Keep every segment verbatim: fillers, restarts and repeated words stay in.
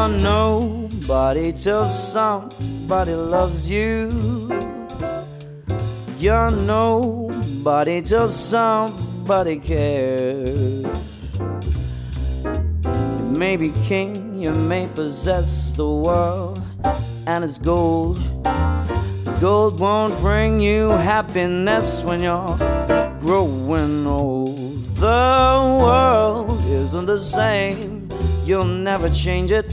You're nobody till somebody loves you. You're nobody till somebody cares. You may be king, you may possess the world and its gold. Gold won't bring you happiness when you're growing old. The world isn't the same, you'll never change it.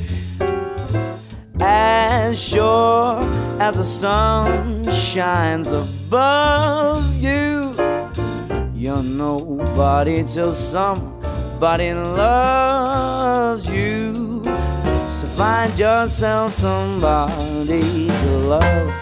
As sure as the sun shines above you, you're nobody till somebody loves you. So find yourself somebody to love.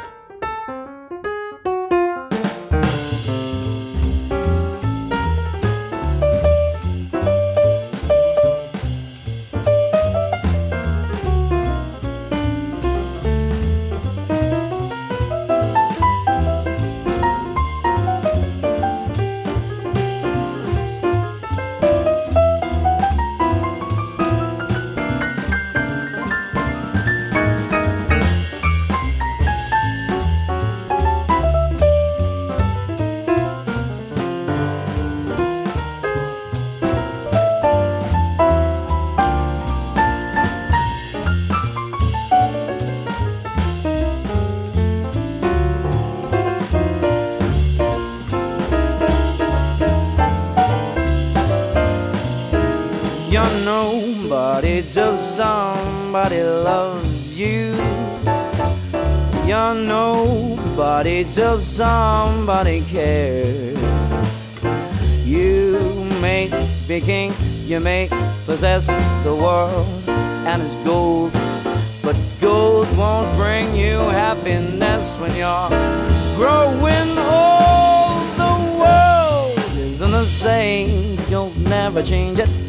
You're nobody till somebody loves you. You're nobody till somebody cares. You may be king, you may possess the world and its gold, but gold won't bring you happiness when you're growing old. The world isn't the same, you'll never change it.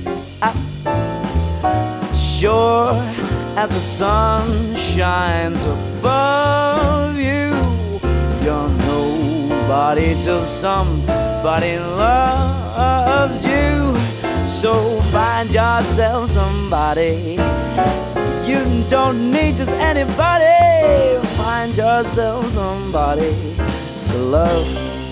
Sure as the sun shines above you, you're nobody till somebody loves you. So find yourself somebody. You don't need just anybody. Find yourself somebody to love.